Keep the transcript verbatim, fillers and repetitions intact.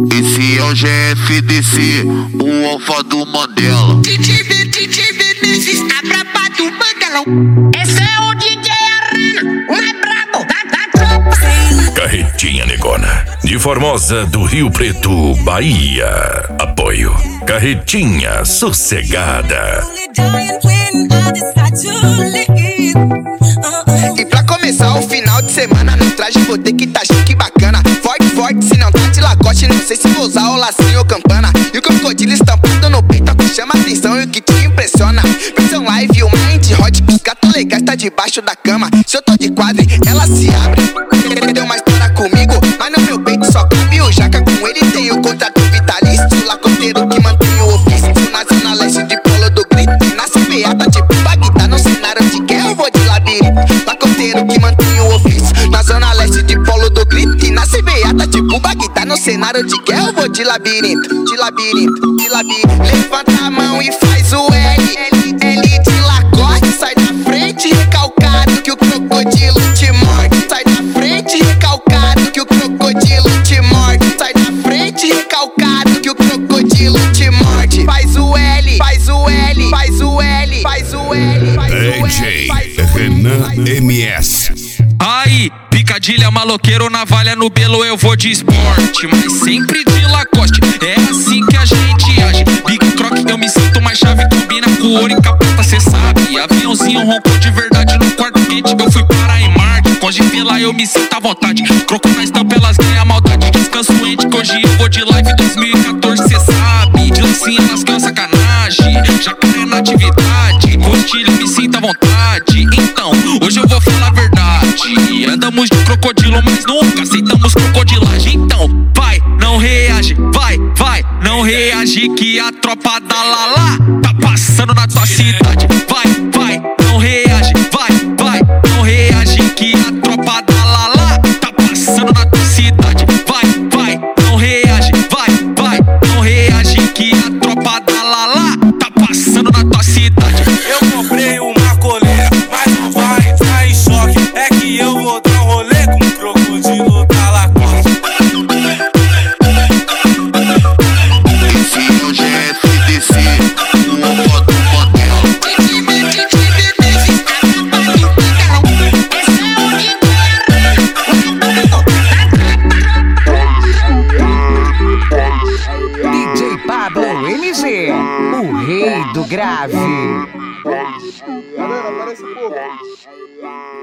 Esse é o G F D C, o alfa do Mandela. D J V, D J Vinícius, a braba do Mandelão. Esse é o D J Arana, o mais brabo da, da tropa. Carretinha Negona, de Formosa do Rio Preto, Bahia. Apoio Carretinha Sossegada. E pra começar o final de semana, no traje vou ter que tá chique bacana. Forte, forte, se não tá de Lacoste, não sei se vou usar o lacinho ou campana. E o crocodilo estampado no peito, que chama atenção e o que te impressiona. Versão live, o mind hot, que os gatos legais tá debaixo da cama. Se eu tô de quadre, ela se abre. Deu uma história comigo, mas no meu peito só cabe o jaca. Com ele tem o contrato vitalício, lacoteiro que mantém o ofício. Na zona leste de Polo do Grito, na C B A tá tipo Bagdá. No cenário de guerra eu vou de labirinto, lacoteiro que mantém o ofício. Na zona leste de Polo do Grito, e na C B A tá tipo Bagdá. No cenário de guerra eu vou de labirinto, de labirinto, de labirinto. Levanta a mão e faz o L, L, L de Lacoste. Sai da frente recalcado que o crocodilo te morde. Sai da frente recalcado que o crocodilo te morde. Sai da frente recalcado que o crocodilo te morde. Faz o L, faz o L, faz o L, faz o L, faz o L. D J Renan M S. Aí, picadilha, maloqueiro, navalha no belo, eu vou de esporte, mas sempre de Lacoste, é assim que a gente age. Big Croc, eu me sinto mais chave, combina com ouro e capota, cê sabe. Aviãozinho roncou de verdade no quarto quente, eu fui para em Marte. Com G lá eu me sinto à vontade, croco na estampa, elas ganham maldade. Descanso ente, que hoje eu vou de live dois mil e quatorze, cê sabe. De lancinha elas ganham sacanagem, jacaré na atividade. Com estilo eu me sinto à vontade, então, hoje eu vou falar a verdade. Andamos de crocodilo, mas nunca aceitamos crocodilagem. Então, vai, não reage, vai, vai, não reage que a tropa da Lala tá passando na tua cidade. Vai, vai, não reage, vai, vai, não reage que a tropa da Lala tá passando na tua cidade. Vai, vai, não reage, vai, vai, não reage que a tropa da Lala tá passando na tua cidade. Eu comprei uma coleira, mas não vai entrar em choque. É que eu vou dar um rolê com o crocodilo da Lacoste. Esse é o G F D C, o alfa do Mandela. D J V, D J Vinícius, a braba do Mandelão. Esse é o D J Arana, D J Pablo M G, o rei do grave. Galera, parece pouco.